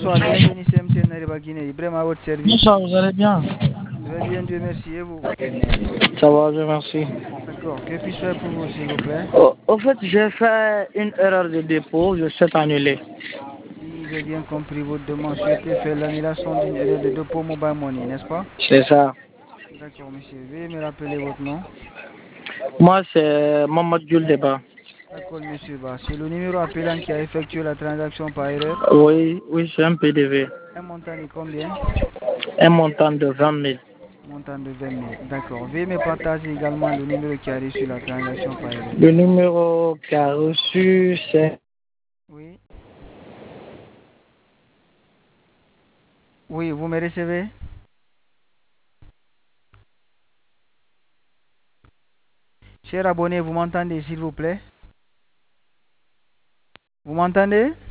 bonsoir, bienvenue chez MTN Nariba Guinée. Ibrahim à votre service. Bonsoir, vous allez bien? Je vais bien, Dieu merci. Et vous? Ça va, je merci. D'accord. Que puis-je faire pour vous, s'il vous plaît? Au fait, j'ai fait une erreur de dépôt, je souhaite annuler. Si j'ai bien compris votre demande, souhaitez faire l'annulation d'une erreur de dépôt Mobile Money, n'est-ce pas? C'est ça. D'accord, monsieur. Veuillez me rappeler votre nom. Moi, c'est Mohamed Deba. D'accord, monsieur. Bah, c'est le numéro appelant qui a effectué la transaction par erreur. Oui, oui, c'est un PDV. Un montant de combien? Un montant de 20 000. Montant de 20 000. D'accord. Veuillez me partager également le numéro qui a reçu la transaction par erreur. Le numéro qui a reçu, c'est Oui. Oui, vous me recevez? Cher abonné, vous m'entendez, s'il vous plaît? Vous m'entendez?